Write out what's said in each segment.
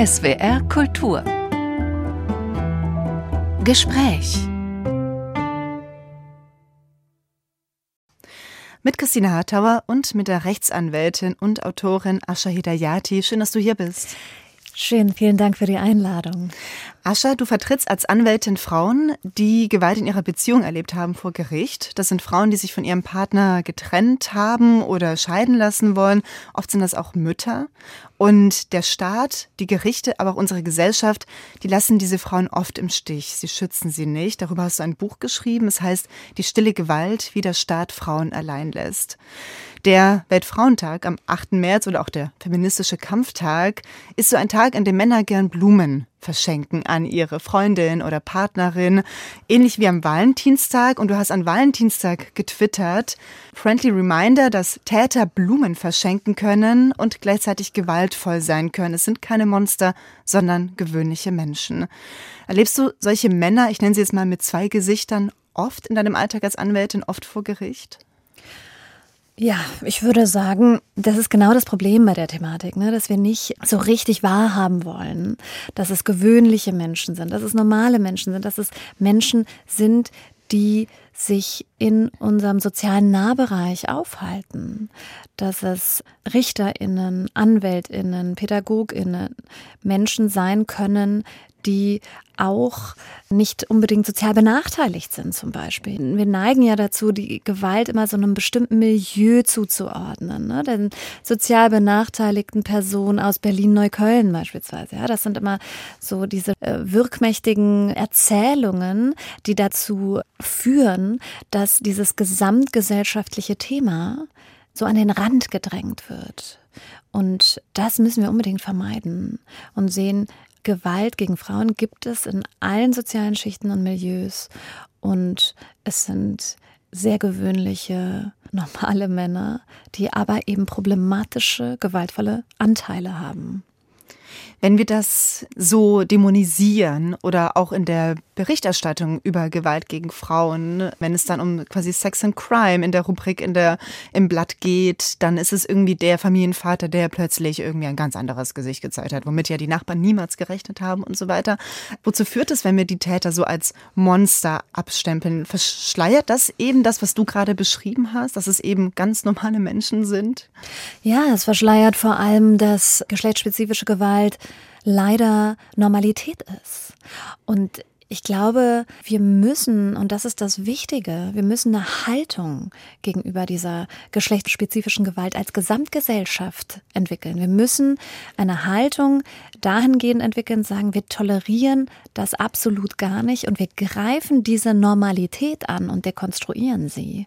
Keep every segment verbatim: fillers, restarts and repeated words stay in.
S W R Kultur Gespräch mit Christine Hartauer und mit der Rechtsanwältin und Autorin Asha Hedayati. Schön, dass du hier bist. Schön, vielen Dank für die Einladung. Asha, du vertrittst als Anwältin Frauen, die Gewalt in ihrer Beziehung erlebt haben vor Gericht. Das sind Frauen, die sich von ihrem Partner getrennt haben oder scheiden lassen wollen. Oft sind das auch Mütter. Und der Staat, die Gerichte, aber auch unsere Gesellschaft, die lassen diese Frauen oft im Stich. Sie schützen sie nicht. Darüber hast du ein Buch geschrieben. Es heißt Die stille Gewalt, wie der Staat Frauen allein lässt. Der Weltfrauentag am achten März oder auch der feministische Kampftag ist so ein Tag, an dem Männer gern Blumen verschenken an ihre Freundin oder Partnerin. Ähnlich wie am Valentinstag. Und du hast an Valentinstag getwittert, friendly reminder, dass Täter Blumen verschenken können und gleichzeitig gewaltvoll sein können. Es sind keine Monster, sondern gewöhnliche Menschen. Erlebst du solche Männer, ich nenne sie jetzt mal mit zwei Gesichtern, oft in deinem Alltag als Anwältin, oft vor Gericht? Ja, ich würde sagen, das ist genau das Problem bei der Thematik, ne? Dass wir nicht so richtig wahrhaben wollen, dass es gewöhnliche Menschen sind, dass es normale Menschen sind, dass es Menschen sind, die sich in unserem sozialen Nahbereich aufhalten, dass es RichterInnen, AnwältInnen, PädagogInnen, Menschen sein können, die auch nicht unbedingt sozial benachteiligt sind zum Beispiel. Wir neigen ja dazu, die Gewalt immer so einem bestimmten Milieu zuzuordnen, ne? Den sozial benachteiligten Personen aus Berlin-Neukölln beispielsweise. Ja, das sind immer so diese äh, wirkmächtigen Erzählungen, die dazu führen, dass dieses gesamtgesellschaftliche Thema so an den Rand gedrängt wird. Und das müssen wir unbedingt vermeiden und sehen, Gewalt gegen Frauen gibt es in allen sozialen Schichten und Milieus und es sind sehr gewöhnliche, normale Männer, die aber eben problematische, gewaltvolle Anteile haben. Wenn wir das so dämonisieren oder auch in der Berichterstattung über Gewalt gegen Frauen, wenn es dann um quasi Sex and Crime in der Rubrik in der, im Blatt geht, dann ist es irgendwie der Familienvater, der plötzlich irgendwie ein ganz anderes Gesicht gezeigt hat, womit ja die Nachbarn niemals gerechnet haben und so weiter. Wozu führt es, wenn wir die Täter so als Monster abstempeln? Verschleiert das eben das, was du gerade beschrieben hast, dass es eben ganz normale Menschen sind? Ja, es verschleiert vor allem, dass geschlechtsspezifische Gewalt leider Normalität ist. Und ich glaube, wir müssen, und das ist das Wichtige, wir müssen eine Haltung gegenüber dieser geschlechtsspezifischen Gewalt als Gesamtgesellschaft entwickeln. Wir müssen eine Haltung dahingehend entwickeln, sagen, wir tolerieren das absolut gar nicht und wir greifen diese Normalität an und dekonstruieren sie.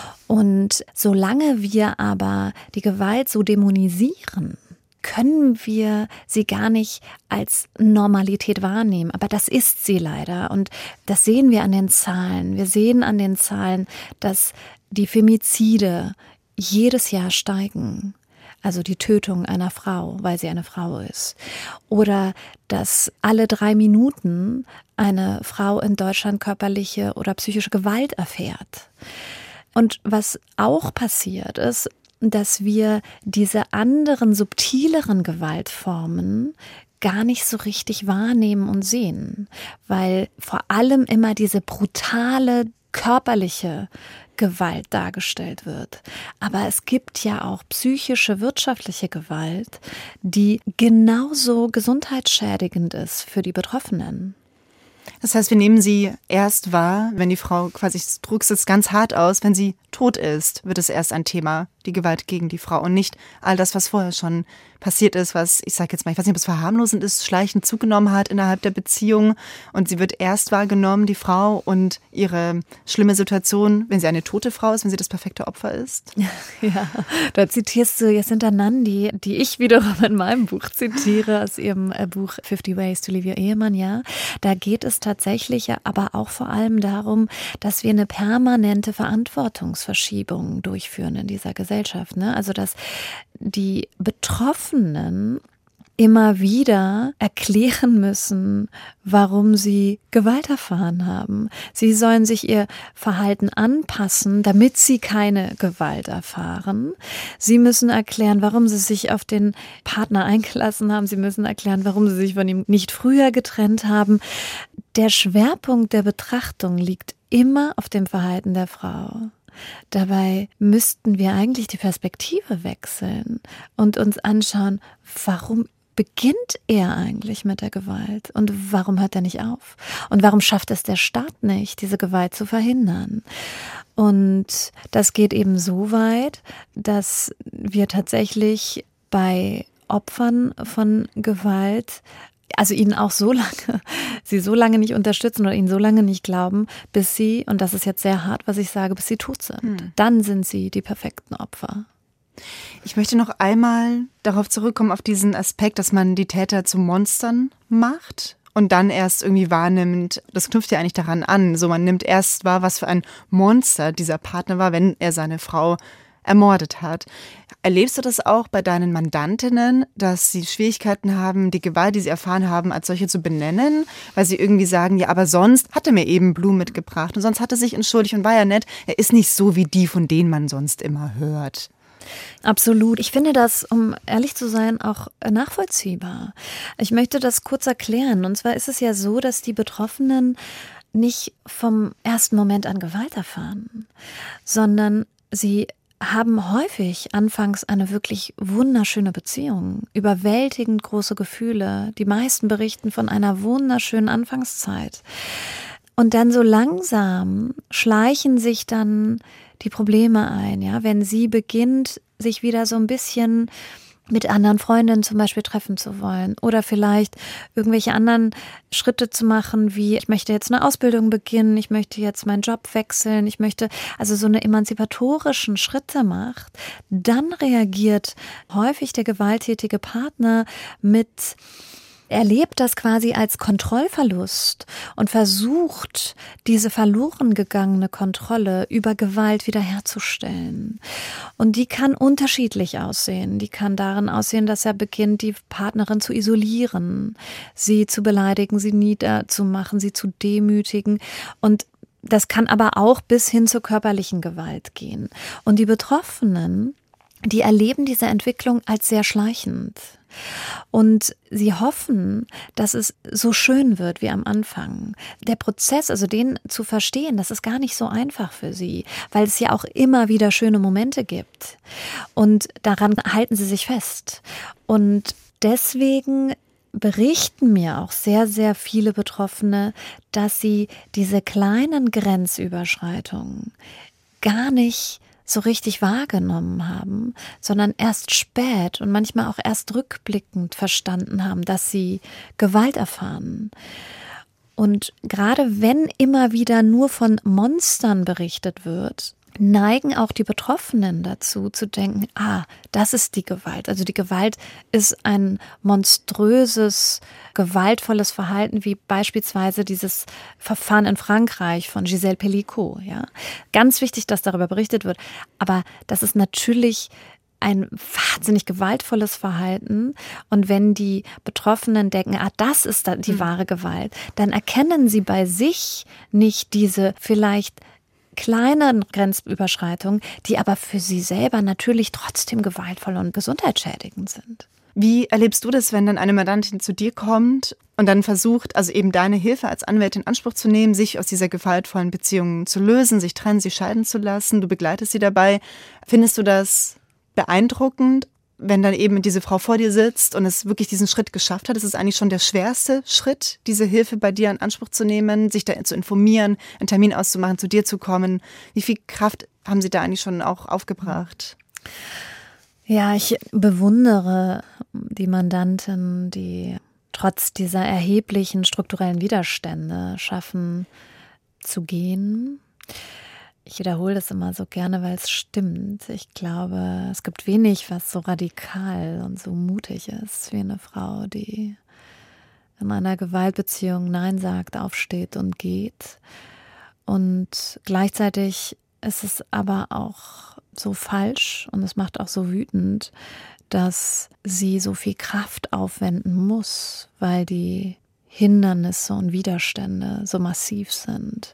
Und solange wir aber die Gewalt so dämonisieren, können wir sie gar nicht als Normalität wahrnehmen. Aber das ist sie leider. Und das sehen wir an den Zahlen. Wir sehen an den Zahlen, dass die Femizide jedes Jahr steigen. Also die Tötung einer Frau, weil sie eine Frau ist. Oder dass alle drei Minuten eine Frau in Deutschland körperliche oder psychische Gewalt erfährt. Und was auch passiert ist, dass wir diese anderen, subtileren Gewaltformen gar nicht so richtig wahrnehmen und sehen, weil vor allem immer diese brutale, körperliche Gewalt dargestellt wird. Aber es gibt ja auch psychische, wirtschaftliche Gewalt, die genauso gesundheitsschädigend ist für die Betroffenen. Das heißt, wir nehmen sie erst wahr, wenn die Frau quasi, ich drücke es jetzt ganz hart aus, wenn sie tot ist, wird es erst ein Thema, die Gewalt gegen die Frau und nicht all das, was vorher schon passiert ist, was, ich sage jetzt mal, ich weiß nicht, ob es verharmlosend ist, schleichend zugenommen hat innerhalb der Beziehung und sie wird erst wahrgenommen, die Frau, und ihre schlimme Situation, wenn sie eine tote Frau ist, wenn sie das perfekte Opfer ist. Ja, da zitierst du Jacinta Nandi, die ich wiederum in meinem Buch zitiere, aus ihrem Buch fifty Ways to Leave Your Ehemann, ja. Da geht es tatsächlich aber auch vor allem darum, dass wir eine permanente Verantwortungsverschiebung durchführen in dieser Gesellschaft, ne? Also, dass die Betroffenen immer wieder erklären müssen, warum sie Gewalt erfahren haben. Sie sollen sich ihr Verhalten anpassen, damit sie keine Gewalt erfahren. Sie müssen erklären, warum sie sich auf den Partner eingelassen haben. Sie müssen erklären, warum sie sich von ihm nicht früher getrennt haben. Der Schwerpunkt der Betrachtung liegt immer auf dem Verhalten der Frau. Dabei müssten wir eigentlich die Perspektive wechseln und uns anschauen, warum beginnt er eigentlich mit der Gewalt und warum hört er nicht auf? Und warum schafft es der Staat nicht, diese Gewalt zu verhindern? Und das geht eben so weit, dass wir tatsächlich bei Opfern von Gewalt, also ihnen auch so lange, sie so lange nicht unterstützen oder ihnen so lange nicht glauben, bis sie, und das ist jetzt sehr hart, was ich sage, bis sie tot sind. Hm. Dann sind sie die perfekten Opfer. Ich möchte noch einmal darauf zurückkommen, auf diesen Aspekt, dass man die Täter zu Monstern macht und dann erst irgendwie wahrnimmt, das knüpft ja eigentlich daran an, so man nimmt erst wahr, was für ein Monster dieser Partner war, wenn er seine Frau ermordet hat. Erlebst du das auch bei deinen Mandantinnen, dass sie Schwierigkeiten haben, die Gewalt, die sie erfahren haben, als solche zu benennen, weil sie irgendwie sagen, ja, aber sonst hat er mir eben Blumen mitgebracht und sonst hat er sich entschuldigt und war ja nett. Er ist nicht so wie die, von denen man sonst immer hört. Absolut. Ich finde das, um ehrlich zu sein, auch nachvollziehbar. Ich möchte das kurz erklären. Und zwar ist es ja so, dass die Betroffenen nicht vom ersten Moment an Gewalt erfahren, sondern sie haben häufig anfangs eine wirklich wunderschöne Beziehung, überwältigend große Gefühle. Die meisten berichten von einer wunderschönen Anfangszeit. Und dann so langsam schleichen sich dann die Probleme ein, ja, wenn sie beginnt, sich wieder so ein bisschen mit anderen Freundinnen zum Beispiel treffen zu wollen oder vielleicht irgendwelche anderen Schritte zu machen, wie ich möchte jetzt eine Ausbildung beginnen, ich möchte jetzt meinen Job wechseln, ich möchte also so eine emanzipatorischen Schritte macht, dann reagiert häufig der gewalttätige Partner mit erlebt das quasi als Kontrollverlust und versucht, diese verloren gegangene Kontrolle über Gewalt wiederherzustellen. Und die kann unterschiedlich aussehen. Die kann darin aussehen, dass er beginnt, die Partnerin zu isolieren, sie zu beleidigen, sie niederzumachen, sie zu demütigen. Und das kann aber auch bis hin zur körperlichen Gewalt gehen. Und die Betroffenen, die erleben diese Entwicklung als sehr schleichend. Und sie hoffen, dass es so schön wird wie am Anfang. Der Prozess, also den zu verstehen, das ist gar nicht so einfach für sie, weil es ja auch immer wieder schöne Momente gibt. Und daran halten sie sich fest. Und deswegen berichten mir auch sehr, sehr viele Betroffene, dass sie diese kleinen Grenzüberschreitungen gar nicht so richtig wahrgenommen haben, sondern erst spät und manchmal auch erst rückblickend verstanden haben, dass sie Gewalt erfahren. Und gerade wenn immer wieder nur von Monstern berichtet wird, neigen auch die Betroffenen dazu zu denken, ah, das ist die Gewalt. Also die Gewalt ist ein monströses, gewaltvolles Verhalten, wie beispielsweise dieses Verfahren in Frankreich von Gisèle Pelicot. Ja? Ganz wichtig, dass darüber berichtet wird. Aber das ist natürlich ein wahnsinnig gewaltvolles Verhalten. Und wenn die Betroffenen denken, ah, das ist da die wahre Gewalt, dann erkennen sie bei sich nicht diese vielleicht kleinen Grenzüberschreitungen, die aber für sie selber natürlich trotzdem gewaltvoll und gesundheitsschädigend sind. Wie erlebst du das, wenn dann eine Mandantin zu dir kommt und dann versucht, also eben deine Hilfe als Anwältin in Anspruch zu nehmen, sich aus dieser gewaltvollen Beziehung zu lösen, sich trennen, sich scheiden zu lassen, du begleitest sie dabei. Findest du das beeindruckend, wenn dann eben diese Frau vor dir sitzt und es wirklich diesen Schritt geschafft hat? Das ist eigentlich schon der schwerste Schritt, diese Hilfe bei dir in Anspruch zu nehmen, sich da zu informieren, einen Termin auszumachen, zu dir zu kommen. Wie viel Kraft haben Sie da eigentlich schon auch aufgebracht? Ja, ich bewundere die Mandanten, die trotz dieser erheblichen strukturellen Widerstände schaffen zu gehen. Ich wiederhole das immer so gerne, weil es stimmt. Ich glaube, es gibt wenig, was so radikal und so mutig ist wie eine Frau, die in einer Gewaltbeziehung Nein sagt, aufsteht und geht. Und gleichzeitig ist es aber auch so falsch und es macht auch so wütend, dass sie so viel Kraft aufwenden muss, weil die Hindernisse und Widerstände so massiv sind.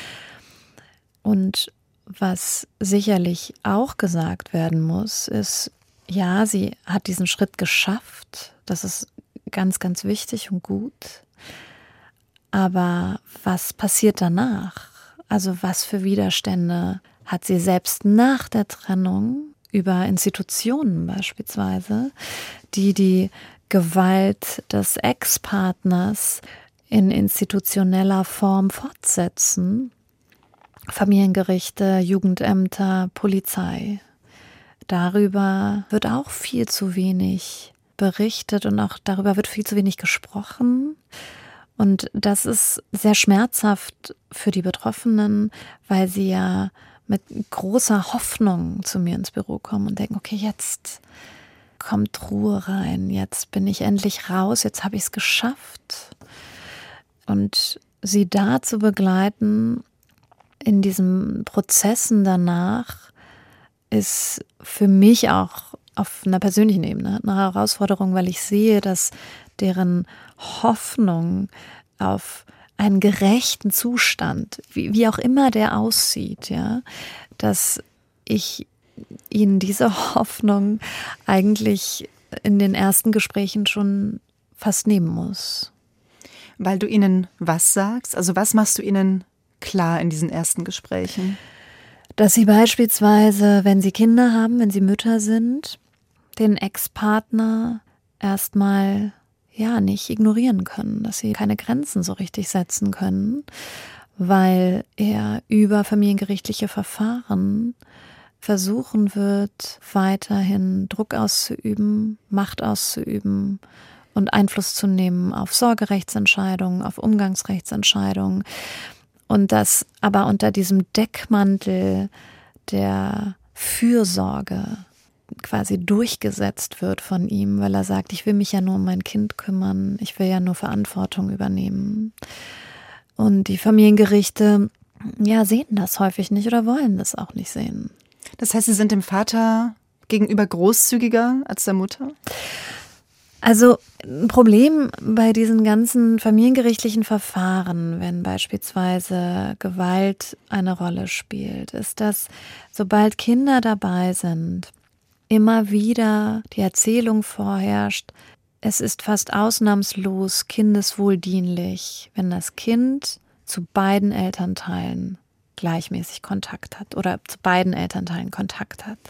Und was sicherlich auch gesagt werden muss, ist, ja, sie hat diesen Schritt geschafft. Das ist ganz, ganz wichtig und gut. Aber was passiert danach? Also was für Widerstände hat sie selbst nach der Trennung über Institutionen beispielsweise, die die Gewalt des Ex-Partners in institutioneller Form fortsetzen? Familiengerichte, Jugendämter, Polizei. Darüber wird auch viel zu wenig berichtet und auch darüber wird viel zu wenig gesprochen. Und das ist sehr schmerzhaft für die Betroffenen, weil sie ja mit großer Hoffnung zu mir ins Büro kommen und denken, okay, jetzt kommt Ruhe rein, jetzt bin ich endlich raus, jetzt habe ich es geschafft. Und sie da zu begleiten in diesen Prozessen danach ist für mich auch auf einer persönlichen Ebene eine Herausforderung, weil ich sehe, dass deren Hoffnung auf einen gerechten Zustand, wie, wie auch immer der aussieht, ja, dass ich ihnen diese Hoffnung eigentlich in den ersten Gesprächen schon fast nehmen muss. Weil du ihnen was sagst? Also was machst du ihnen klar in diesen ersten Gesprächen? Dass sie beispielsweise, wenn sie Kinder haben, wenn sie Mütter sind, den Ex-Partner erstmal ja nicht ignorieren können, dass sie keine Grenzen so richtig setzen können, weil er über familiengerichtliche Verfahren versuchen wird, weiterhin Druck auszuüben, Macht auszuüben und Einfluss zu nehmen auf Sorgerechtsentscheidungen, auf Umgangsrechtsentscheidungen. Und das aber unter diesem Deckmantel der Fürsorge quasi durchgesetzt wird von ihm, weil er sagt, ich will mich ja nur um mein Kind kümmern, ich will ja nur Verantwortung übernehmen. Und die Familiengerichte, ja, sehen das häufig nicht oder wollen das auch nicht sehen. Das heißt, sie sind dem Vater gegenüber großzügiger als der Mutter? Also ein Problem bei diesen ganzen familiengerichtlichen Verfahren, wenn beispielsweise Gewalt eine Rolle spielt, ist, dass sobald Kinder dabei sind, immer wieder die Erzählung vorherrscht, es ist fast ausnahmslos kindeswohldienlich, wenn das Kind zu beiden Elternteilen gleichmäßig Kontakt hat oder zu beiden Elternteilen Kontakt hat.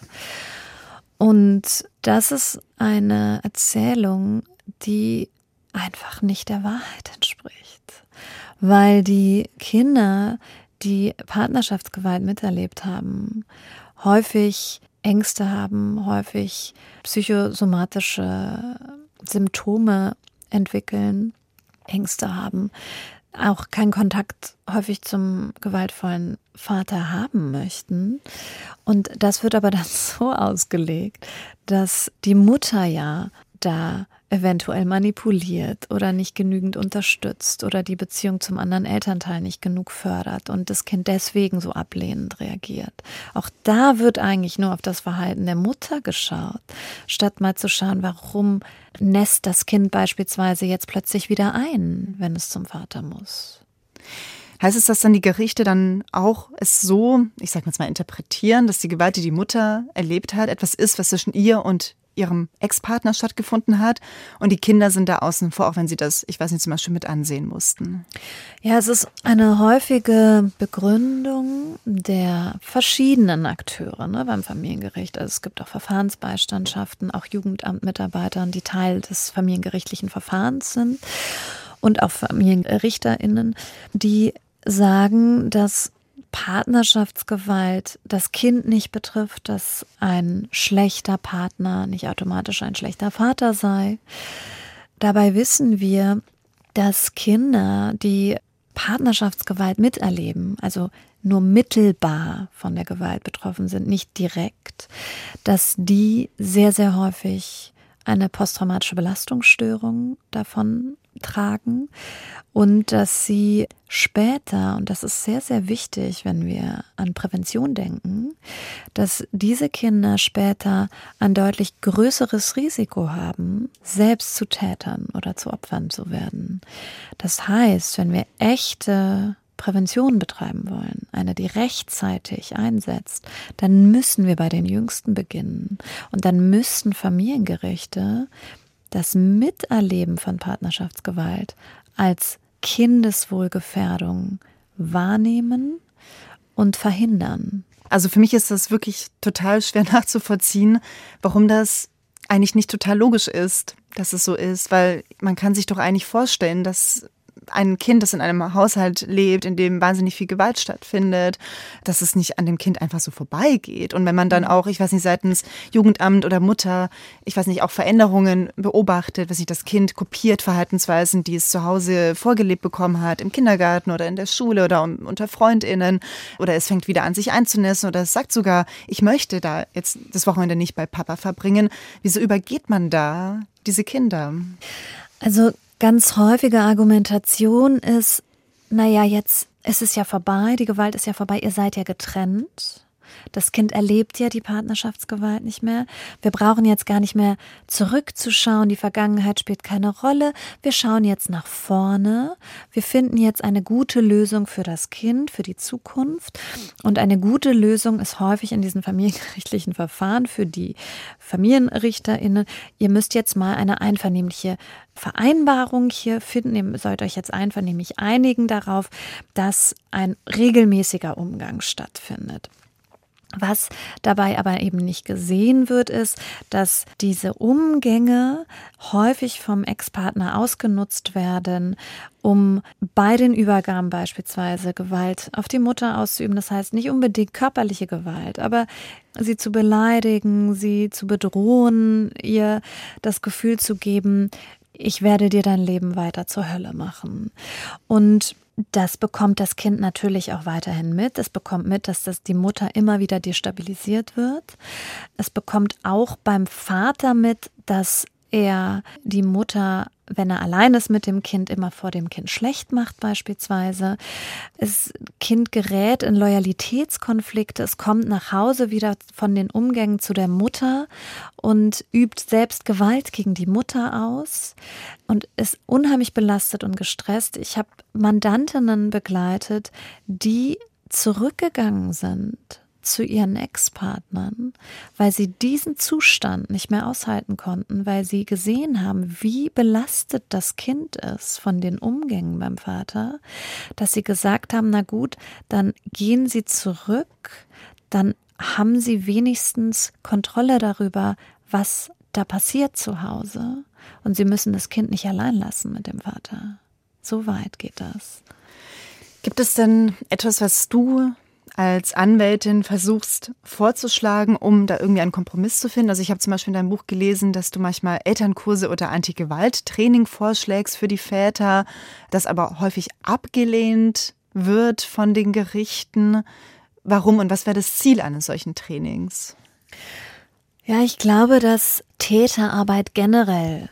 Und das ist eine Erzählung, die einfach nicht der Wahrheit entspricht, weil die Kinder, die Partnerschaftsgewalt miterlebt haben, häufig Ängste haben, häufig psychosomatische Symptome entwickeln, Ängste haben, auch keinen Kontakt häufig zum gewaltvollen Vater haben möchten. Und das wird aber dann so ausgelegt, dass die Mutter ja da eventuell manipuliert oder nicht genügend unterstützt oder die Beziehung zum anderen Elternteil nicht genug fördert und das Kind deswegen so ablehnend reagiert. Auch da wird eigentlich nur auf das Verhalten der Mutter geschaut, statt mal zu schauen, warum nässt das Kind beispielsweise jetzt plötzlich wieder ein, wenn es zum Vater muss. Heißt es, dass dann die Gerichte dann auch es so, ich sag jetzt mal, interpretieren, dass die Gewalt, die die Mutter erlebt hat, etwas ist, was zwischen ihr und ihrem Ex-Partner stattgefunden hat und die Kinder sind da außen vor, auch wenn sie das, ich weiß nicht, zum Beispiel mit ansehen mussten? Ja, es ist eine häufige Begründung der verschiedenen Akteure, ne, beim Familiengericht. Also es gibt auch Verfahrensbeistandschaften, auch Jugendamtmitarbeiter, die Teil des familiengerichtlichen Verfahrens sind und auch FamilienrichterInnen, die sagen, dass Partnerschaftsgewalt das Kind nicht betrifft, dass ein schlechter Partner nicht automatisch ein schlechter Vater sei. Dabei wissen wir, dass Kinder, die Partnerschaftsgewalt miterleben, also nur mittelbar von der Gewalt betroffen sind, nicht direkt, dass die sehr, sehr häufig eine posttraumatische Belastungsstörung davon tragen und dass sie später, und das ist sehr, sehr wichtig, wenn wir an Prävention denken, dass diese Kinder später ein deutlich größeres Risiko haben, selbst zu Tätern oder zu Opfern zu werden. Das heißt, wenn wir echte Prävention betreiben wollen, eine, die rechtzeitig einsetzt, dann müssen wir bei den Jüngsten beginnen. Und dann müssten Familiengerichte das Miterleben von Partnerschaftsgewalt als Kindeswohlgefährdung wahrnehmen und verhindern. Also für mich ist das wirklich total schwer nachzuvollziehen, warum das eigentlich nicht total logisch ist, dass es so ist, weil man kann sich doch eigentlich vorstellen, dass ein Kind, das in einem Haushalt lebt, in dem wahnsinnig viel Gewalt stattfindet, dass es nicht an dem Kind einfach so vorbeigeht. Und wenn man dann auch, ich weiß nicht, seitens Jugendamt oder Mutter, ich weiß nicht, auch Veränderungen beobachtet, was sich das Kind kopiert, Verhaltensweisen, die es zu Hause vorgelebt bekommen hat, im Kindergarten oder in der Schule oder unter FreundInnen, oder es fängt wieder an, sich einzunässen oder es sagt sogar, ich möchte da jetzt das Wochenende nicht bei Papa verbringen. Wieso übergeht man da diese Kinder? Also ganz häufige Argumentation ist, naja, jetzt ist es ja vorbei, die Gewalt ist ja vorbei, ihr seid ja getrennt. Das Kind erlebt ja die Partnerschaftsgewalt nicht mehr. Wir brauchen jetzt gar nicht mehr zurückzuschauen. Die Vergangenheit spielt keine Rolle. Wir schauen jetzt nach vorne. Wir finden jetzt eine gute Lösung für das Kind, für die Zukunft. Und eine gute Lösung ist häufig in diesen familiengerichtlichen Verfahren für die FamilienrichterInnen. Ihr müsst jetzt mal eine einvernehmliche Vereinbarung hier finden. Ihr sollt euch jetzt einvernehmlich einigen darauf, dass ein regelmäßiger Umgang stattfindet. Was dabei aber eben nicht gesehen wird, ist, dass diese Umgänge häufig vom Ex-Partner ausgenutzt werden, um bei den Übergaben beispielsweise Gewalt auf die Mutter auszuüben. Das heißt nicht unbedingt körperliche Gewalt, aber sie zu beleidigen, sie zu bedrohen, ihr das Gefühl zu geben, ich werde dir dein Leben weiter zur Hölle machen. Und das bekommt das Kind natürlich auch weiterhin mit. Es bekommt mit, dass das die Mutter immer wieder destabilisiert wird. Es bekommt auch beim Vater mit, dass er die Mutter, wenn er allein ist mit dem Kind, immer vor dem Kind schlecht macht beispielsweise. Das Kind gerät in Loyalitätskonflikte. Es kommt nach Hause wieder von den Umgängen zu der Mutter und übt selbst Gewalt gegen die Mutter aus und ist unheimlich belastet und gestresst. Ich habe Mandantinnen begleitet, die zurückgegangen sind zu ihren Ex-Partnern, weil sie diesen Zustand nicht mehr aushalten konnten, weil sie gesehen haben, wie belastet das Kind ist von den Umgängen beim Vater, dass sie gesagt haben, na gut, dann gehen sie zurück, dann haben sie wenigstens Kontrolle darüber, was da passiert zu Hause und sie müssen das Kind nicht allein lassen mit dem Vater. So weit geht das. Gibt es denn etwas, was du als Anwältin versuchst vorzuschlagen, um da irgendwie einen Kompromiss zu finden? Also ich habe zum Beispiel in deinem Buch gelesen, dass du manchmal Elternkurse oder Anti-Gewalt-Training vorschlägst für die Väter, das aber häufig abgelehnt wird von den Gerichten. Warum und was wäre das Ziel eines solchen Trainings? Ja, ich glaube, dass Täterarbeit generell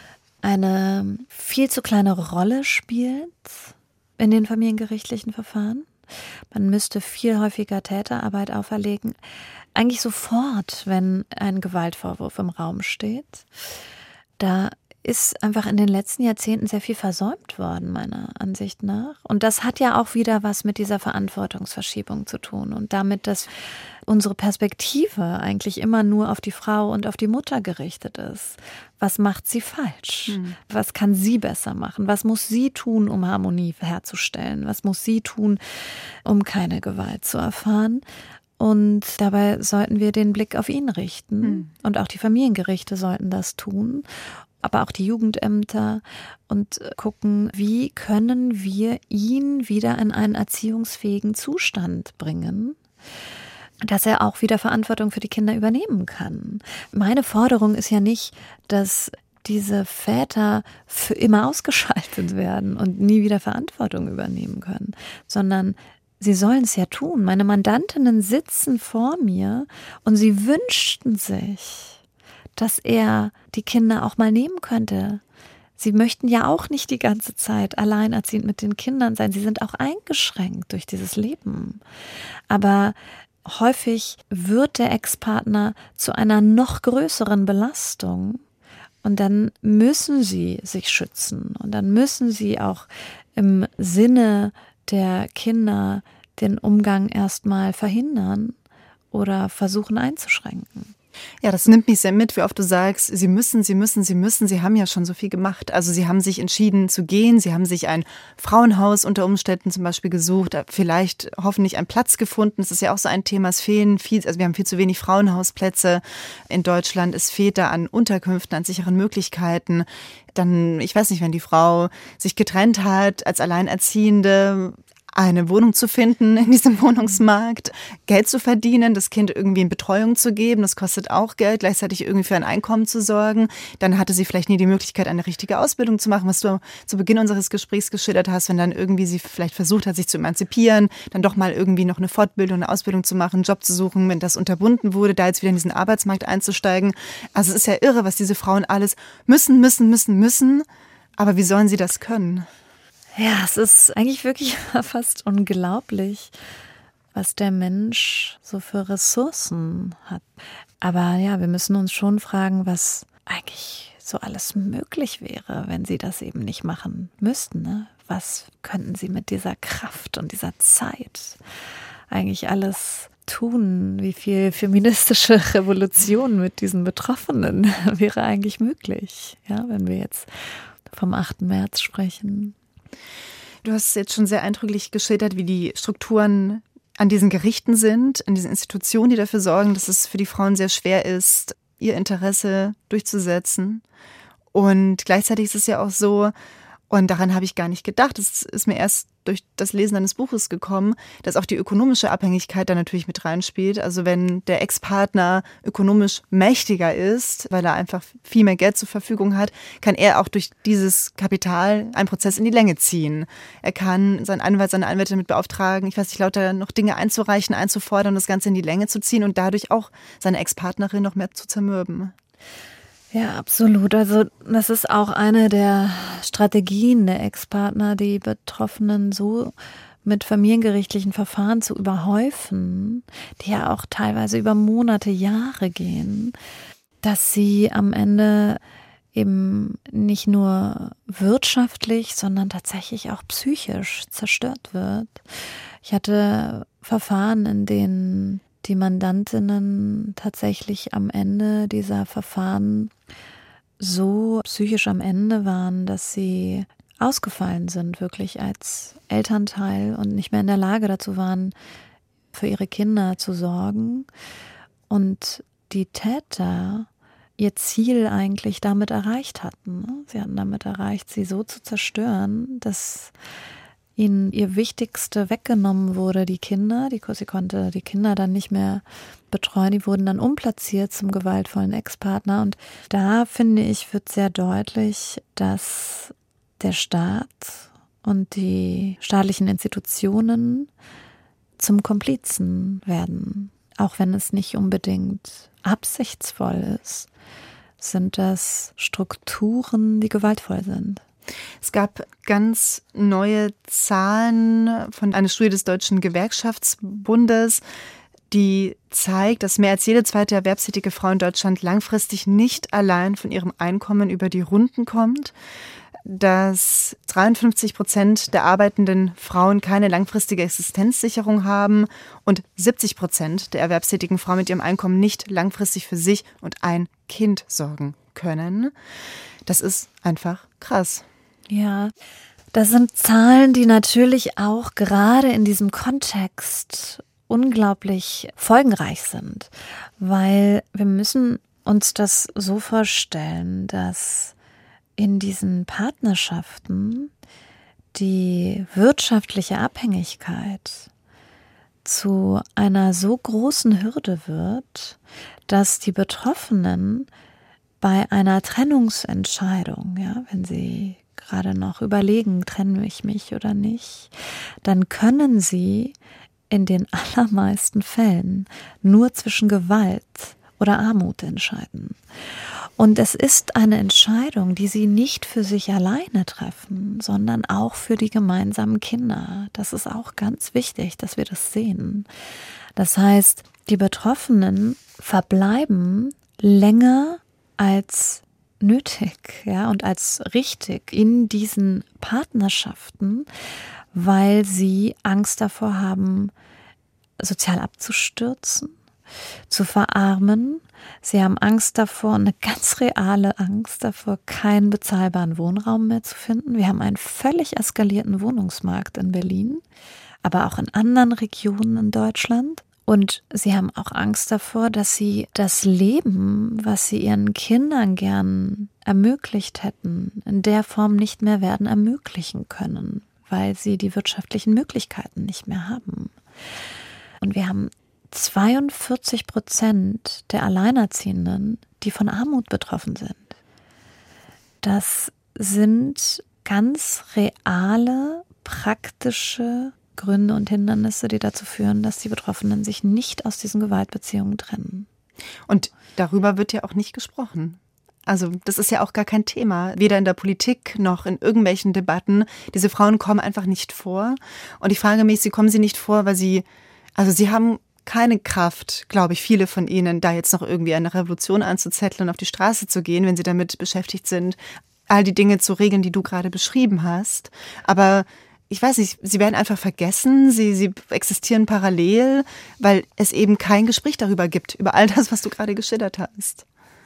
eine viel zu kleine Rolle spielt in den familiengerichtlichen Verfahren. Man müsste viel häufiger Täterarbeit auferlegen, eigentlich sofort, wenn ein Gewaltvorwurf im Raum steht. Da ist einfach in den letzten Jahrzehnten sehr viel versäumt worden, meiner Ansicht nach. Und das hat ja auch wieder was mit dieser Verantwortungsverschiebung zu tun und damit, dass unsere Perspektive eigentlich immer nur auf die Frau und auf die Mutter gerichtet ist. Was macht sie falsch? Hm. Was kann sie besser machen? Was muss sie tun, um Harmonie herzustellen? Was muss sie tun, um keine Gewalt zu erfahren? Und dabei sollten wir den Blick auf ihn richten. Hm. Und auch die Familiengerichte sollten das tun. Aber auch die Jugendämter und gucken, wie können wir ihn wieder in einen erziehungsfähigen Zustand bringen, dass er auch wieder Verantwortung für die Kinder übernehmen kann. Meine Forderung ist ja nicht, dass diese Väter für immer ausgeschaltet werden und nie wieder Verantwortung übernehmen können, sondern sie sollen es ja tun. Meine Mandantinnen sitzen vor mir und sie wünschten sich, dass er die Kinder auch mal nehmen könnte, Sie möchten ja auch nicht die ganze Zeit alleinerziehend mit den Kindern sein. Sie sind auch eingeschränkt durch dieses Leben. Aber häufig wird der Ex-Partner zu einer noch größeren Belastung und dann müssen sie sich schützen und dann müssen sie auch im Sinne der Kinder den Umgang erstmal verhindern oder versuchen einzuschränken. Ja, das nimmt mich sehr mit, wie oft du sagst, sie müssen, sie müssen, sie müssen, sie haben ja schon so viel gemacht. Also sie haben sich entschieden zu gehen, sie haben sich ein Frauenhaus unter Umständen zum Beispiel gesucht, vielleicht hoffentlich einen Platz gefunden. Das ist ja auch so ein Thema, es fehlen viel, also wir haben viel zu wenig Frauenhausplätze in Deutschland. Es fehlt da an Unterkünften, an sicheren Möglichkeiten. Dann, ich weiß nicht, wenn die Frau sich getrennt hat als Alleinerziehende, eine Wohnung zu finden in diesem Wohnungsmarkt, Geld zu verdienen, das Kind irgendwie in Betreuung zu geben, das kostet auch Geld, gleichzeitig irgendwie für ein Einkommen zu sorgen. Dann hatte sie vielleicht nie die Möglichkeit, eine richtige Ausbildung zu machen, was du zu Beginn unseres Gesprächs geschildert hast, wenn dann irgendwie sie vielleicht versucht hat, sich zu emanzipieren, dann doch mal irgendwie noch eine Fortbildung, eine Ausbildung zu machen, einen Job zu suchen, wenn das unterbunden wurde, da jetzt wieder in diesen Arbeitsmarkt einzusteigen. Also es ist ja irre, was diese Frauen alles müssen, müssen, müssen, müssen. Aber wie sollen sie das können? Ja, es ist eigentlich wirklich fast unglaublich, was der Mensch so für Ressourcen hat. Aber ja, wir müssen uns schon fragen, was eigentlich so alles möglich wäre, wenn sie das eben nicht machen müssten. Ne? Was könnten sie mit dieser Kraft und dieser Zeit eigentlich alles tun? Wie viel feministische Revolution mit diesen Betroffenen wäre eigentlich möglich, ja, wenn wir jetzt vom achten März sprechen? Du hast jetzt schon sehr eindrücklich geschildert, wie die Strukturen an diesen Gerichten sind, an diesen Institutionen, die dafür sorgen, dass es für die Frauen sehr schwer ist, ihr Interesse durchzusetzen. Und gleichzeitig ist es ja auch so, und daran habe ich gar nicht gedacht, es ist mir erst durch das Lesen deines Buches gekommen, dass auch die ökonomische Abhängigkeit da natürlich mit reinspielt. Also wenn der Ex-Partner ökonomisch mächtiger ist, weil er einfach viel mehr Geld zur Verfügung hat, kann er auch durch dieses Kapital einen Prozess in die Länge ziehen. Er kann seinen Anwalt, seine Anwälte damit beauftragen, ich weiß nicht, lauter noch Dinge einzureichen, einzufordern, das Ganze in die Länge zu ziehen und dadurch auch seine Ex-Partnerin noch mehr zu zermürben. Ja, absolut. Also das ist auch eine der Strategien der Ex-Partner, die Betroffenen so mit familiengerichtlichen Verfahren zu überhäufen, die ja auch teilweise über Monate, Jahre gehen, dass sie am Ende eben nicht nur wirtschaftlich, sondern tatsächlich auch psychisch zerstört wird. Ich hatte Verfahren, in denen die Mandantinnen tatsächlich am Ende dieser Verfahren so psychisch am Ende waren, dass sie ausgefallen sind, wirklich als Elternteil und nicht mehr in der Lage dazu waren, für ihre Kinder zu sorgen. Und die Täter ihr Ziel eigentlich damit erreicht hatten. Sie hatten damit erreicht, sie so zu zerstören, dass ihnen ihr Wichtigste weggenommen wurde, die Kinder. Die, sie konnte die Kinder dann nicht mehr betreuen. Die wurden dann umplatziert zum gewaltvollen Ex-Partner. Und da, finde ich, wird sehr deutlich, dass der Staat und die staatlichen Institutionen zum Komplizen werden. Auch wenn es nicht unbedingt absichtsvoll ist, sind das Strukturen, die gewaltvoll sind. Es gab ganz neue Zahlen von einer Studie des Deutschen Gewerkschaftsbundes, die zeigt, dass mehr als jede zweite erwerbstätige Frau in Deutschland langfristig nicht allein von ihrem Einkommen über die Runden kommt, dass dreiundfünfzig Prozent der arbeitenden Frauen keine langfristige Existenzsicherung haben und siebzig Prozent der erwerbstätigen Frauen mit ihrem Einkommen nicht langfristig für sich und ein Kind sorgen können. Das ist einfach krass. Ja, das sind Zahlen, die natürlich auch gerade in diesem Kontext unglaublich folgenreich sind, weil wir müssen uns das so vorstellen, dass in diesen Partnerschaften die wirtschaftliche Abhängigkeit zu einer so großen Hürde wird, dass die Betroffenen bei einer Trennungsentscheidung, ja, wenn sie gerade noch überlegen, trenne ich mich oder nicht, dann können sie in den allermeisten Fällen nur zwischen Gewalt oder Armut entscheiden. Und es ist eine Entscheidung, die sie nicht für sich alleine treffen, sondern auch für die gemeinsamen Kinder. Das ist auch ganz wichtig, dass wir das sehen. Das heißt, die Betroffenen verbleiben länger als nötig, ja, und als richtig in diesen Partnerschaften, weil sie Angst davor haben, sozial abzustürzen, zu verarmen. Sie haben Angst davor, eine ganz reale Angst davor, keinen bezahlbaren Wohnraum mehr zu finden. Wir haben einen völlig eskalierten Wohnungsmarkt in Berlin, aber auch in anderen Regionen in Deutschland. Und sie haben auch Angst davor, dass sie das Leben, was sie ihren Kindern gern ermöglicht hätten, in der Form nicht mehr werden ermöglichen können, weil sie die wirtschaftlichen Möglichkeiten nicht mehr haben. Und wir haben zweiundvierzig Prozent der Alleinerziehenden, die von Armut betroffen sind. Das sind ganz reale, praktische Gründe und Hindernisse, die dazu führen, dass die Betroffenen sich nicht aus diesen Gewaltbeziehungen trennen. Und darüber wird ja auch nicht gesprochen. Also das ist ja auch gar kein Thema, weder in der Politik noch in irgendwelchen Debatten. Diese Frauen kommen einfach nicht vor. Und ich frage mich, sie kommen sie nicht vor, weil sie, also sie haben keine Kraft, glaube ich, viele von ihnen, da jetzt noch irgendwie eine Revolution anzuzetteln und auf die Straße zu gehen, wenn sie damit beschäftigt sind, all die Dinge zu regeln, die du gerade beschrieben hast. Aber ich weiß nicht, sie werden einfach vergessen, sie, sie existieren parallel, weil es eben kein Gespräch darüber gibt, über all das, was du gerade geschildert hast.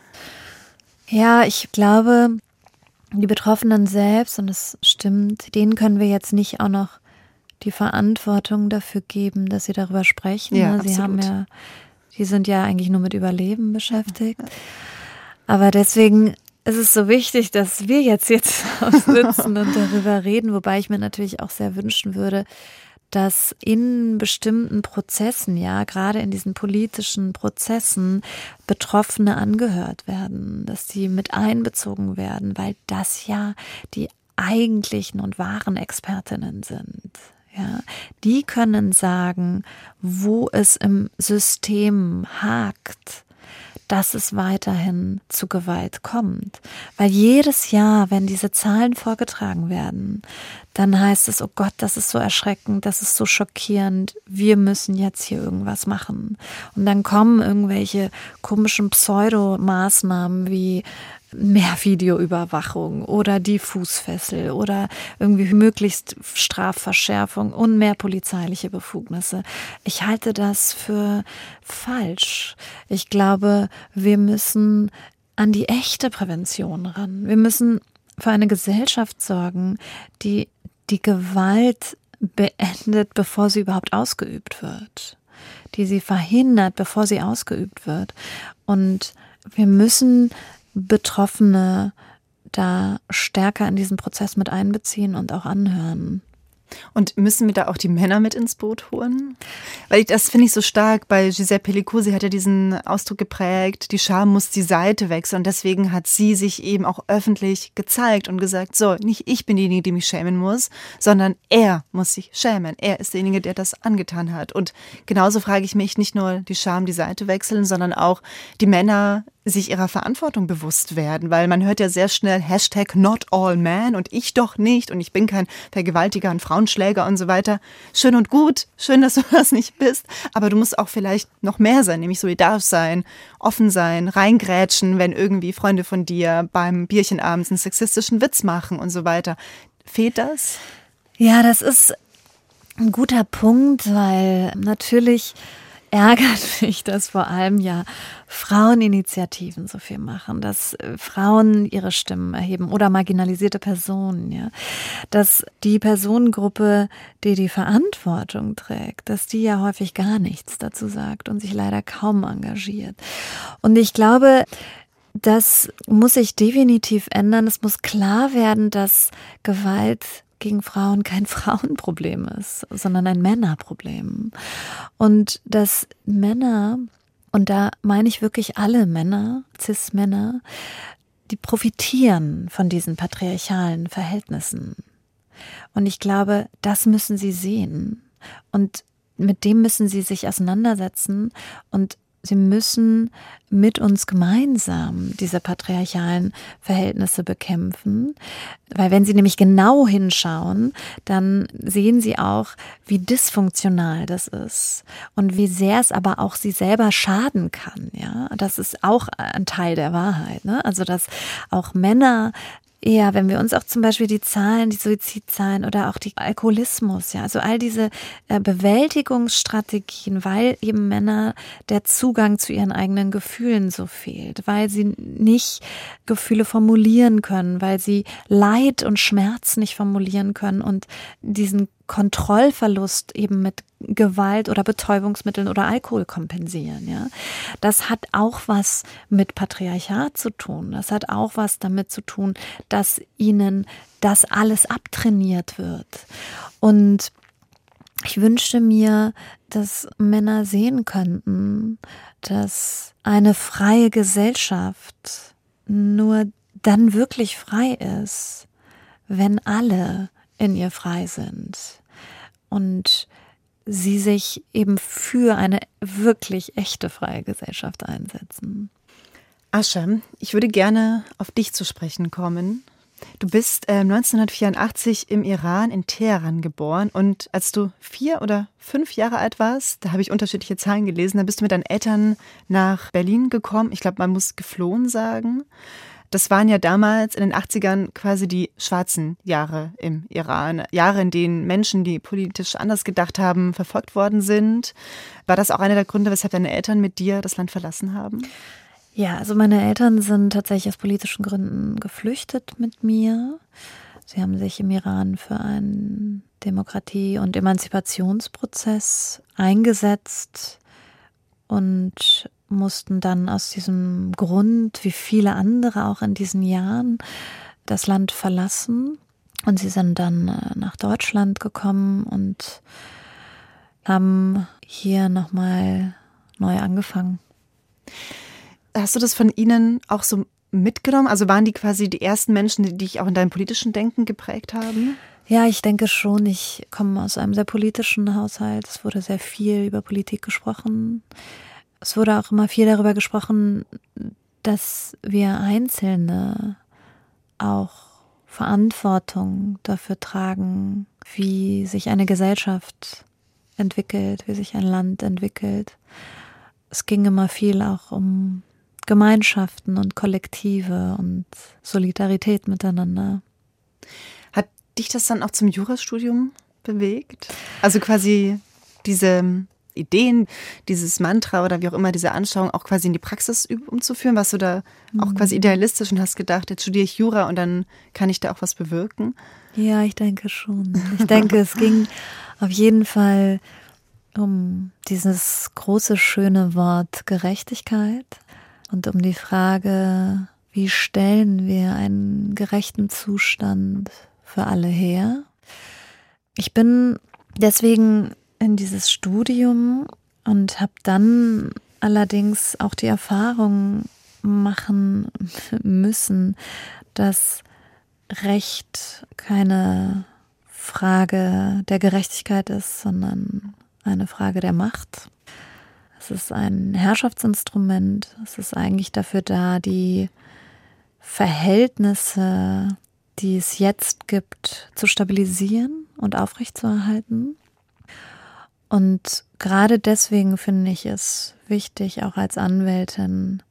Ja, ich glaube, die Betroffenen selbst, und es stimmt, denen können wir jetzt nicht auch noch die Verantwortung dafür geben, dass sie darüber sprechen. Ja, sie absolut. haben ja, die sind ja eigentlich nur mit Überleben beschäftigt. Aber deswegen ist es so wichtig, dass wir jetzt jetzt sitzen und darüber reden, wobei ich mir natürlich auch sehr wünschen würde, dass in bestimmten Prozessen, ja, gerade in diesen politischen Prozessen, Betroffene angehört werden, dass die mit einbezogen werden, weil das ja die eigentlichen und wahren Expertinnen sind. Ja, die können sagen, wo es im System hakt, dass es weiterhin zu Gewalt kommt. Weil jedes Jahr, wenn diese Zahlen vorgetragen werden, dann heißt es, oh Gott, das ist so erschreckend, das ist so schockierend, wir müssen jetzt hier irgendwas machen. Und dann kommen irgendwelche komischen Pseudomaßnahmen wie mehr Videoüberwachung oder die Fußfessel oder irgendwie möglichst Strafverschärfung und mehr polizeiliche Befugnisse. Ich halte das für falsch. Ich glaube, wir müssen an die echte Prävention ran. Wir müssen für eine Gesellschaft sorgen, die die Gewalt beendet, bevor sie überhaupt ausgeübt wird, die sie verhindert, bevor sie ausgeübt wird. Und wir müssen Betroffene da stärker in diesen Prozess mit einbeziehen und auch anhören. Und müssen wir da auch die Männer mit ins Boot holen? Weil ich, das finde ich so stark bei Gisèle Pelicot. Sie hat ja diesen Ausdruck geprägt, die Scham muss die Seite wechseln. Und deswegen hat sie sich eben auch öffentlich gezeigt und gesagt, so, nicht ich bin diejenige, die mich schämen muss, sondern er muss sich schämen. Er ist derjenige, der das angetan hat. Und genauso frage ich mich, nicht nur die Scham die Seite wechseln, sondern auch die Männer sich ihrer Verantwortung bewusst werden, weil man hört ja sehr schnell Hashtag not all men und ich doch nicht und ich bin kein Vergewaltiger und Frauenschläger und so weiter. Schön und gut, schön, dass du das nicht bist, aber du musst auch vielleicht noch mehr sein, nämlich solidarisch sein, offen sein, reingrätschen, wenn irgendwie Freunde von dir beim Bierchen abends einen sexistischen Witz machen und so weiter. Fehlt das? Ja, das ist ein guter Punkt, weil natürlich ärgert mich, dass vor allem ja Fraueninitiativen so viel machen, dass Frauen ihre Stimmen erheben oder marginalisierte Personen, ja, dass die Personengruppe, die die Verantwortung trägt, dass die ja häufig gar nichts dazu sagt und sich leider kaum engagiert. Und ich glaube, das muss sich definitiv ändern. Es muss klar werden, dass Gewalt gegen Frauen kein Frauenproblem ist, sondern ein Männerproblem. Und dass Männer, und da meine ich wirklich alle Männer, Cis-Männer, die profitieren von diesen patriarchalen Verhältnissen. Und ich glaube, das müssen sie sehen. Und mit dem müssen sie sich auseinandersetzen und sie müssen mit uns gemeinsam diese patriarchalen Verhältnisse bekämpfen, weil wenn sie nämlich genau hinschauen, dann sehen sie auch, wie dysfunktional das ist und wie sehr es aber auch sie selber schaden kann. Ja, das ist auch ein Teil der Wahrheit, ne? Also dass auch Männer ja, wenn wir uns auch zum Beispiel die Zahlen, die Suizidzahlen oder auch die Alkoholismus, ja, also all diese äh, Bewältigungsstrategien, weil eben Männer der Zugang zu ihren eigenen Gefühlen so fehlt, weil sie nicht Gefühle formulieren können, weil sie Leid und Schmerz nicht formulieren können und diesen Kontrollverlust eben mit Gewalt oder Betäubungsmitteln oder Alkohol kompensieren, ja. Das hat auch was mit Patriarchat zu tun. Das hat auch was damit zu tun, dass ihnen das alles abtrainiert wird. Und ich wünschte mir, dass Männer sehen könnten, dass eine freie Gesellschaft nur dann wirklich frei ist, wenn alle in ihr frei sind. Und sie sich eben für eine wirklich echte freie Gesellschaft einsetzen. Ascha, ich würde gerne auf dich zu sprechen kommen. Du bist äh, neunzehnhundertvierundachtzig im Iran in Teheran geboren und als du vier oder fünf Jahre alt warst, da habe ich unterschiedliche Zahlen gelesen, da bist du mit deinen Eltern nach Berlin gekommen. Ich glaube, man muss geflohen sagen. Das waren ja damals in den achtzigern quasi die schwarzen Jahre im Iran. Jahre, in denen Menschen, die politisch anders gedacht haben, verfolgt worden sind. War das auch einer der Gründe, weshalb deine Eltern mit dir das Land verlassen haben? Ja, also meine Eltern sind tatsächlich aus politischen Gründen geflüchtet mit mir. Sie haben sich im Iran für einen Demokratie- und Emanzipationsprozess eingesetzt und mussten dann aus diesem Grund, wie viele andere auch in diesen Jahren, das Land verlassen. Und sie sind dann nach Deutschland gekommen und haben hier nochmal neu angefangen. Hast du das von ihnen auch so mitgenommen? Also waren die quasi die ersten Menschen, die dich auch in deinem politischen Denken geprägt haben? Ja, ich denke schon. Ich komme aus einem sehr politischen Haushalt. Es wurde sehr viel über Politik gesprochen. Es wurde auch immer viel darüber gesprochen, dass wir Einzelne auch Verantwortung dafür tragen, wie sich eine Gesellschaft entwickelt, wie sich ein Land entwickelt. Es ging immer viel auch um Gemeinschaften und Kollektive und Solidarität miteinander. Hat dich das dann auch zum Jurastudium bewegt? Also quasi diese Ideen, dieses Mantra oder wie auch immer, diese Anschauung auch quasi in die Praxis umzuführen? Warst du da auch mhm. quasi idealistisch und hast gedacht, jetzt studiere ich Jura und dann kann ich da auch was bewirken? Ja, ich denke schon. Ich denke, es ging auf jeden Fall um dieses große, schöne Wort Gerechtigkeit und um die Frage, wie stellen wir einen gerechten Zustand für alle her? Ich bin deswegen in dieses Studium und habe dann allerdings auch die Erfahrung machen müssen, dass Recht keine Frage der Gerechtigkeit ist, sondern eine Frage der Macht. Es ist ein Herrschaftsinstrument. Es ist eigentlich dafür da, die Verhältnisse, die es jetzt gibt, zu stabilisieren und aufrechtzuerhalten. Und gerade deswegen finde ich es wichtig, auch als Anwältin,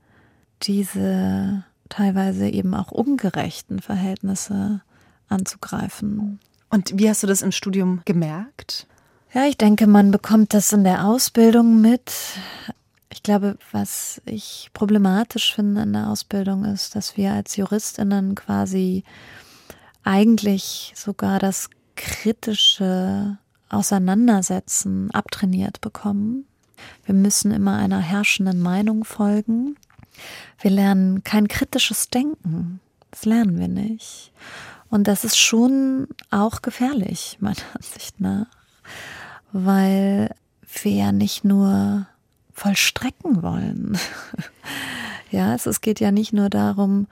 diese teilweise eben auch ungerechten Verhältnisse anzugreifen. Und wie hast du das im Studium gemerkt? Ja, ich denke, man bekommt das in der Ausbildung mit. Ich glaube, was ich problematisch finde in der Ausbildung ist, dass wir als JuristInnen quasi eigentlich sogar das kritische Auseinandersetzen abtrainiert bekommen. Wir müssen immer einer herrschenden Meinung folgen. Wir lernen kein kritisches Denken. Das lernen wir nicht. Und das ist schon auch gefährlich, meiner Ansicht nach. Weil wir ja nicht nur vollstrecken wollen. Ja, es, es geht ja nicht nur darum,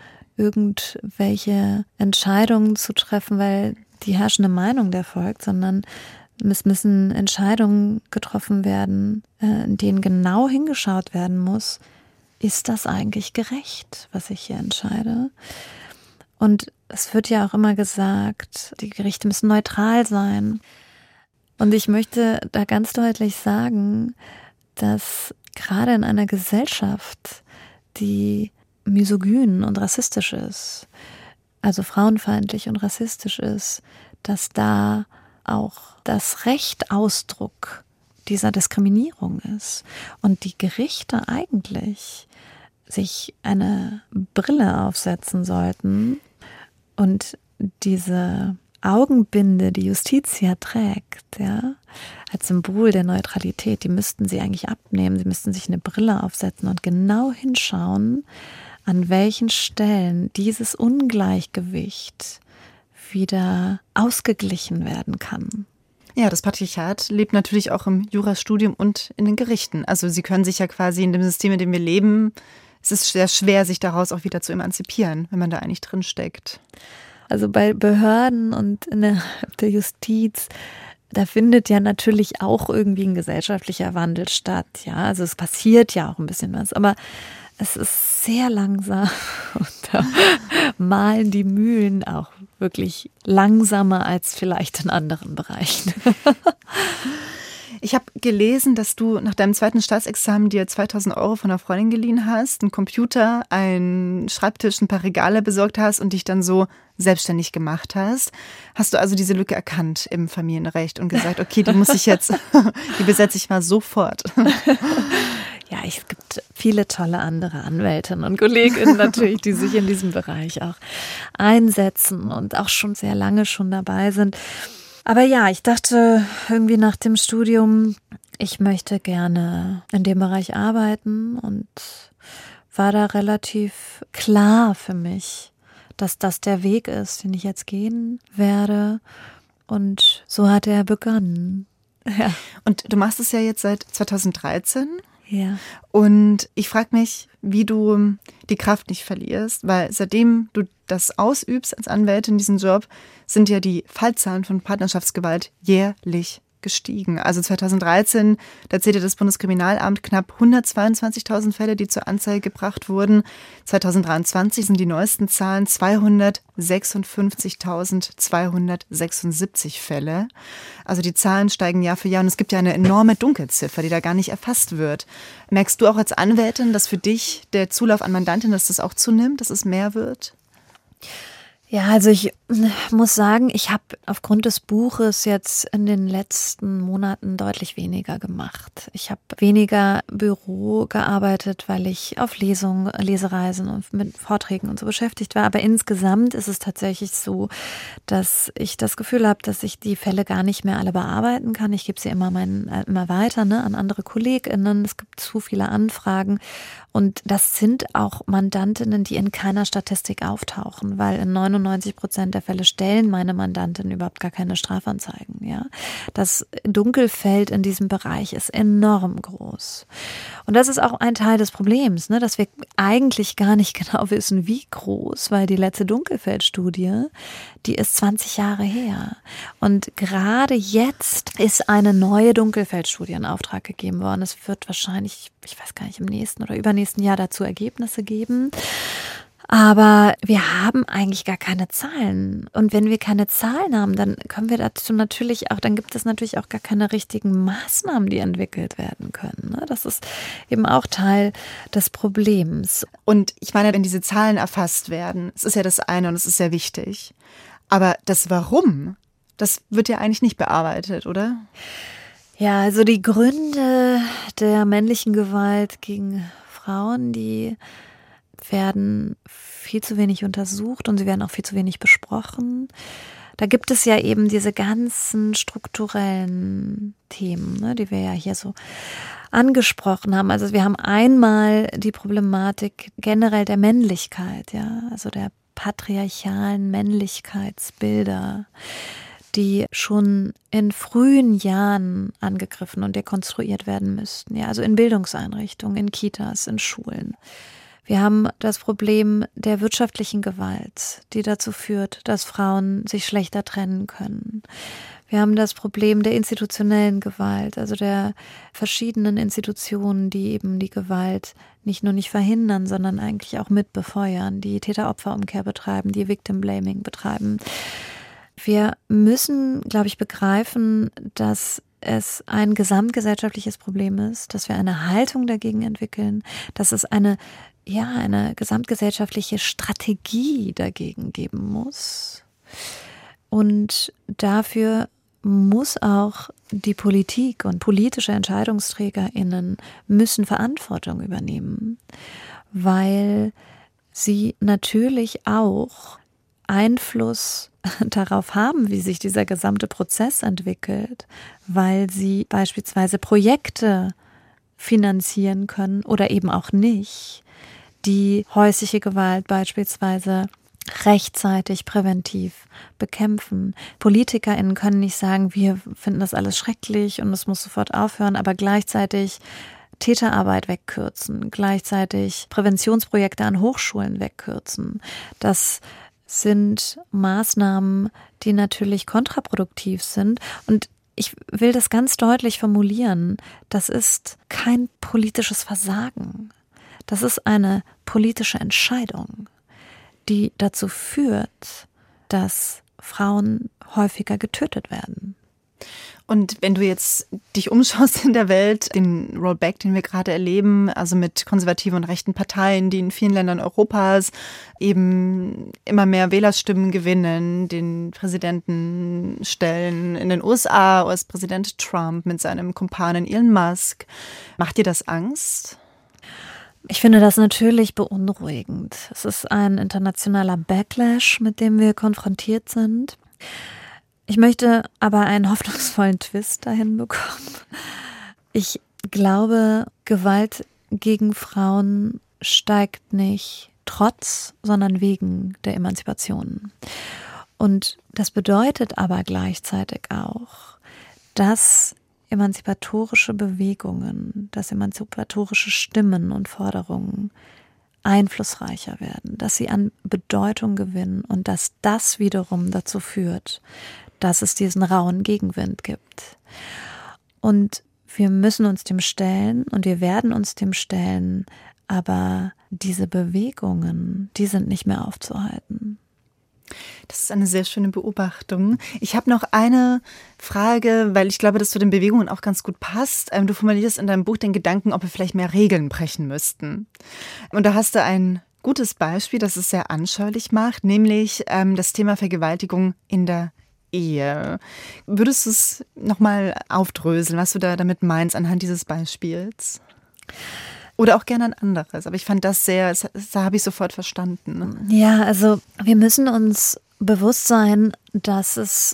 irgendwelche Entscheidungen zu treffen, weil die herrschende Meinung der folgt, sondern Es müssen Entscheidungen getroffen werden, in denen genau hingeschaut werden muss, ist das eigentlich gerecht, was ich hier entscheide? Und es wird ja auch immer gesagt, die Gerichte müssen neutral sein. Und ich möchte da ganz deutlich sagen, dass gerade in einer Gesellschaft, die misogyn und rassistisch ist, also frauenfeindlich und rassistisch ist, dass da auch das Recht Ausdruck dieser Diskriminierung ist und die Gerichte eigentlich sich eine Brille aufsetzen sollten und diese Augenbinde, die Justitia trägt, ja, als Symbol der Neutralität, die müssten sie eigentlich abnehmen, sie müssten sich eine Brille aufsetzen und genau hinschauen, an welchen Stellen dieses Ungleichgewicht wieder ausgeglichen werden kann. Ja, das Patriarchat lebt natürlich auch im Jurastudium und in den Gerichten. Also sie können sich ja quasi in dem System, in dem wir leben, es ist sehr schwer, sich daraus auch wieder zu emanzipieren, wenn man da eigentlich drin steckt. Also bei Behörden und in der, der Justiz, da findet ja natürlich auch irgendwie ein gesellschaftlicher Wandel statt. Ja, also es passiert ja auch ein bisschen was, aber es ist sehr langsam und da malen die Mühlen auch wirklich langsamer als vielleicht in anderen Bereichen. Ich habe gelesen, dass du nach deinem zweiten Staatsexamen dir zweitausend Euro von einer Freundin geliehen hast, einen Computer, einen Schreibtisch, ein paar Regale besorgt hast und dich dann so selbstständig gemacht hast. Hast du also diese Lücke erkannt im Familienrecht und gesagt, okay, die muss ich jetzt, die besetze ich mal sofort. Ja, es gibt viele tolle andere Anwältinnen und Kolleginnen natürlich, die sich in diesem Bereich auch einsetzen und auch schon sehr lange schon dabei sind. Aber ja, ich dachte irgendwie nach dem Studium, ich möchte gerne in dem Bereich arbeiten und war da relativ klar für mich, dass das der Weg ist, den ich jetzt gehen werde. Und so hat er begonnen. Ja. Und du machst es ja jetzt seit zweitausenddreizehn. Ja. Und ich frage mich, wie du die Kraft nicht verlierst, weil seitdem du das ausübst als Anwältin, diesen Job, sind ja die Fallzahlen von Partnerschaftsgewalt jährlich gestiegen. Also zweitausenddreizehn, da zählte das Bundeskriminalamt knapp hundertzweiundzwanzigtausend Fälle, die zur Anzeige gebracht wurden. zweitausenddreiundzwanzig sind die neuesten Zahlen zweihundertsechsundfünfzigtausendzweihundertsechsundsiebzig Fälle. Also die Zahlen steigen Jahr für Jahr und es gibt ja eine enorme Dunkelziffer, die da gar nicht erfasst wird. Merkst du auch als Anwältin, dass für dich der Zulauf an Mandantinnen, dass das auch zunimmt, dass es mehr wird? Ja, also ich muss sagen, ich habe aufgrund des Buches jetzt in den letzten Monaten deutlich weniger gemacht. Ich habe weniger Büro gearbeitet, weil ich auf Lesungen, Lesereisen und mit Vorträgen und so beschäftigt war. Aber insgesamt ist es tatsächlich so, dass ich das Gefühl habe, dass ich die Fälle gar nicht mehr alle bearbeiten kann. Ich gebe sie immer, meinen, immer weiter, ne, an andere KollegInnen. Es gibt zu viele Anfragen. Und das sind auch Mandantinnen, die in keiner Statistik auftauchen, weil in neunundneunzig Prozent der Fälle stellen meine Mandantinnen überhaupt gar keine Strafanzeigen. Ja, das Dunkelfeld in diesem Bereich ist enorm groß. Und das ist auch ein Teil des Problems, ne, dass wir eigentlich gar nicht genau wissen, wie groß, weil die letzte Dunkelfeldstudie, die ist zwanzig Jahre her. Und gerade jetzt ist eine neue Dunkelfeldstudie in Auftrag gegeben worden. Es wird wahrscheinlich, ich weiß gar nicht, im nächsten oder übernächsten Jahr dazu Ergebnisse geben. Aber wir haben eigentlich gar keine Zahlen. Und wenn wir keine Zahlen haben, dann können wir dazu natürlich auch, dann gibt es natürlich auch gar keine richtigen Maßnahmen, die entwickelt werden können. Das ist eben auch Teil des Problems. Und ich meine, wenn diese Zahlen erfasst werden, es ist ja das eine und es ist sehr wichtig. Aber das Warum, das wird ja eigentlich nicht bearbeitet, oder? Ja, also die Gründe der männlichen Gewalt gegen Frauen, die werden viel zu wenig untersucht und sie werden auch viel zu wenig besprochen. Da gibt es ja eben diese ganzen strukturellen Themen, ne, die wir ja hier so angesprochen haben. Also wir haben einmal die Problematik generell der Männlichkeit, ja, also der patriarchalen Männlichkeitsbilder, die schon in frühen Jahren angegriffen und dekonstruiert werden müssten. Ja, also in Bildungseinrichtungen, in Kitas, in Schulen. Wir haben das Problem der wirtschaftlichen Gewalt, die dazu führt, dass Frauen sich schlechter trennen können. Wir haben das Problem der institutionellen Gewalt, also der verschiedenen Institutionen, die eben die Gewalt nicht nur nicht verhindern, sondern eigentlich auch mit befeuern, die Täter-Opfer-Umkehr betreiben, die Victim-Blaming betreiben. Wir müssen, glaube ich, begreifen, dass es ein gesamtgesellschaftliches Problem ist, dass wir eine Haltung dagegen entwickeln, dass es eine, ja, eine gesamtgesellschaftliche Strategie dagegen geben muss. Und dafür muss auch die Politik und politische EntscheidungsträgerInnen müssen Verantwortung übernehmen, weil sie natürlich auch Einfluss darauf haben, wie sich dieser gesamte Prozess entwickelt, weil sie beispielsweise Projekte finanzieren können oder eben auch nicht, die häusliche Gewalt beispielsweise rechtzeitig präventiv bekämpfen. PolitikerInnen können nicht sagen, wir finden das alles schrecklich und es muss sofort aufhören, aber gleichzeitig Täterarbeit wegkürzen, gleichzeitig Präventionsprojekte an Hochschulen wegkürzen. Das sind Maßnahmen, die natürlich kontraproduktiv sind. Und ich will das ganz deutlich formulieren. Das ist kein politisches Versagen. Das ist eine politische Entscheidung, die dazu führt, dass Frauen häufiger getötet werden. Und wenn du jetzt dich umschaust in der Welt, den Rollback, den wir gerade erleben, also mit konservativen und rechten Parteien, die in vielen Ländern Europas eben immer mehr Wählerstimmen gewinnen, den Präsidenten stellen in den U S A, U S-Präsident Trump mit seinem Kumpanen Elon Musk. Macht dir das Angst? Ich finde das natürlich beunruhigend. Es ist ein internationaler Backlash, mit dem wir konfrontiert sind. Ich möchte aber einen hoffnungsvollen Twist dahin bekommen. Ich glaube, Gewalt gegen Frauen steigt nicht trotz, sondern wegen der Emanzipation. Und das bedeutet aber gleichzeitig auch, dass emanzipatorische Bewegungen, dass emanzipatorische Stimmen und Forderungen einflussreicher werden, dass sie an Bedeutung gewinnen und dass das wiederum dazu führt, dass es diesen rauen Gegenwind gibt. Und wir müssen uns dem stellen und wir werden uns dem stellen, aber diese Bewegungen, die sind nicht mehr aufzuhalten. Das ist eine sehr schöne Beobachtung. Ich habe noch eine Frage, weil ich glaube, dass zu den Bewegungen auch ganz gut passt. Du formulierst in deinem Buch den Gedanken, ob wir vielleicht mehr Regeln brechen müssten. Und da hast du ein gutes Beispiel, das es sehr anschaulich macht, nämlich ähm, das Thema Vergewaltigung in der Ehe. Würdest du es nochmal aufdröseln, was du da damit meinst anhand dieses Beispiels? Oder auch gerne ein anderes. Aber ich fand das sehr, da habe ich sofort verstanden. Ja, also wir müssen uns bewusst sein, dass es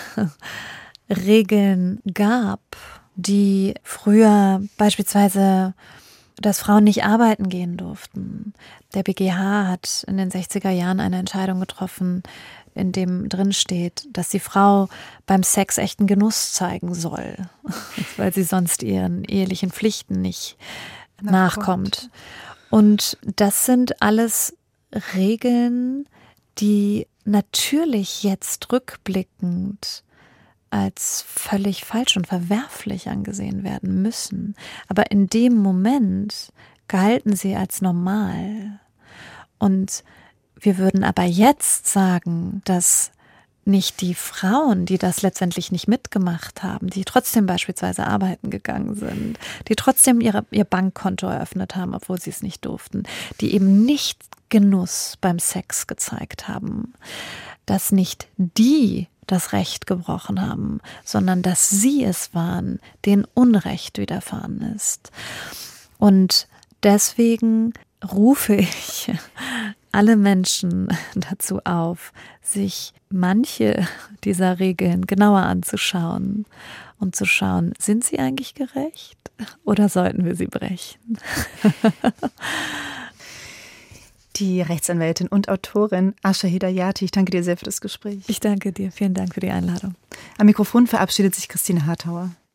Regeln gab, die früher beispielsweise, dass Frauen nicht arbeiten gehen durften. Der B G H hat in den sechziger Jahren eine Entscheidung getroffen, in dem drin steht, dass die Frau beim Sex echten Genuss zeigen soll, weil sie sonst ihren ehelichen Pflichten nicht nachkommt. Und das sind alles Regeln, die natürlich jetzt rückblickend als völlig falsch und verwerflich angesehen werden müssen. Aber in dem Moment galten sie als normal. Und wir würden aber jetzt sagen, dass nicht die Frauen, die das letztendlich nicht mitgemacht haben, die trotzdem beispielsweise arbeiten gegangen sind, die trotzdem ihre, ihr Bankkonto eröffnet haben, obwohl sie es nicht durften, die eben nicht Genuss beim Sex gezeigt haben, dass nicht die das Recht gebrochen haben, sondern dass sie es waren, denen Unrecht widerfahren ist. Und deswegen rufe ich alle Menschen dazu auf, sich manche dieser Regeln genauer anzuschauen und zu schauen, sind sie eigentlich gerecht oder sollten wir sie brechen? Die Rechtsanwältin und Autorin Asha Hedayati, ich danke dir sehr für das Gespräch. Ich danke dir, vielen Dank für die Einladung. Am Mikrofon verabschiedet sich Christine Hartauer.